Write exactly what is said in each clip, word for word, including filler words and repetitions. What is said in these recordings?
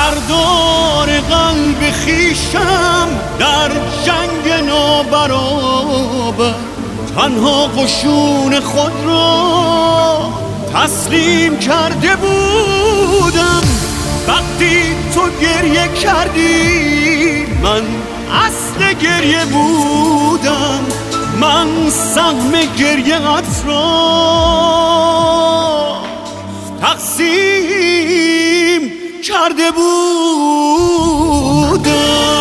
سردار قلب خیشم در جنگ نابرابر، تنها قشون خود را تسلیم کرده بودم. وقتی تو گریه کردی من اصل گریه بودم، من سهم گریه‌ات را تقسیم کرده بودم.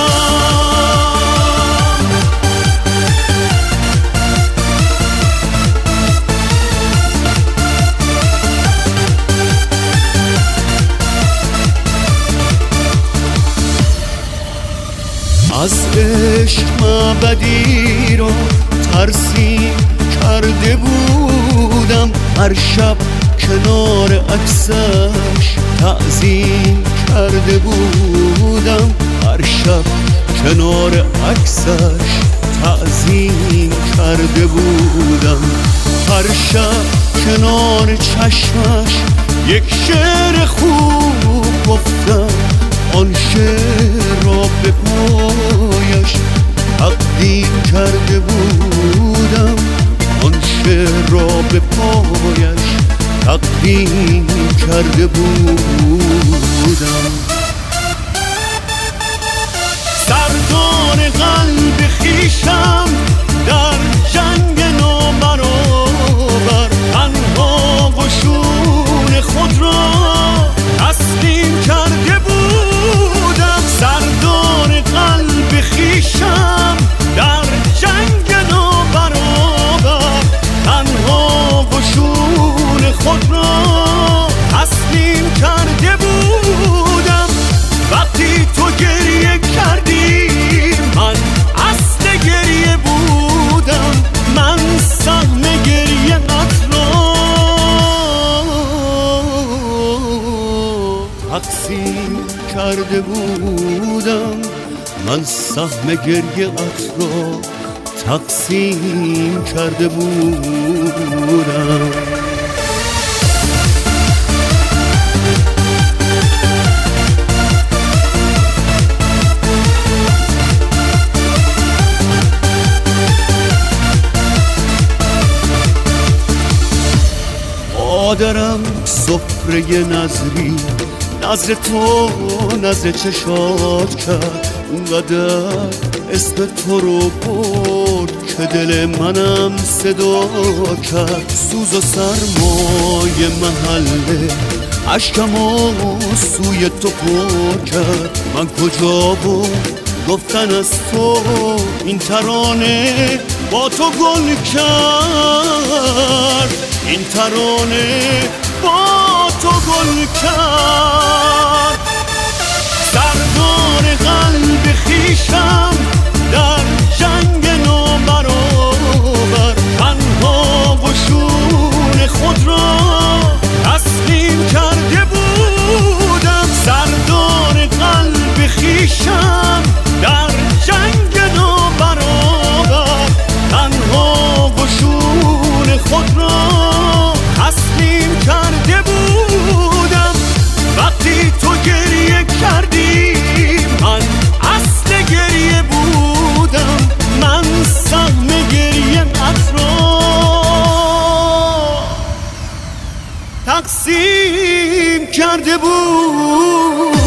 از عشق معبدی را ترسیم کرده بودم، هر شب کنار عکسش تعظیم کرده بودم، هر شب کنار عکسش تعظیم کرده بودم، هر شب کنار چشمش یک شعر خوب گفتم، آن شعر را به پایش تقدیم کرده بودم، آن شعر را به پایش تقدیم کرده بودم. سردار قلب خیشم در جنگ نابرابر، تنها قشون خود را تسلیم کرده بودم. سردار قلب خیشم در جنگ نابرابر، تنها قشون خود را تسلیم کرده بودم. وقتی تو گریه کردی من اصل گریه بودم، من سهم گریه‌ات را تقسیم کرده بودم، من سهم گریه‌ات را تقسیم کرده بودم. مادرم سفره نظری نظر تو نظر چشات کرد، اونقدر اسم تو رو برد که دل منم صدا کرد. سوز و سرمای محله اشکمو سوی تو پر کرد، من کجا بود گفتن از تو این ترانه با تو گل کرد، این ترانه با تو گل کرد. سردار قلب خیشم در جنگ نابرابر، تنها قشون خود را تسلیم کرده بودم. سردار قلب خیشم در جنگ نابرابر، تنها قشون خود را تسلیم کرده بودم. وقتی تو گریه کردی من اصل گریه بودم، من سهم گریه‌ات را تقسیم کرده بودم.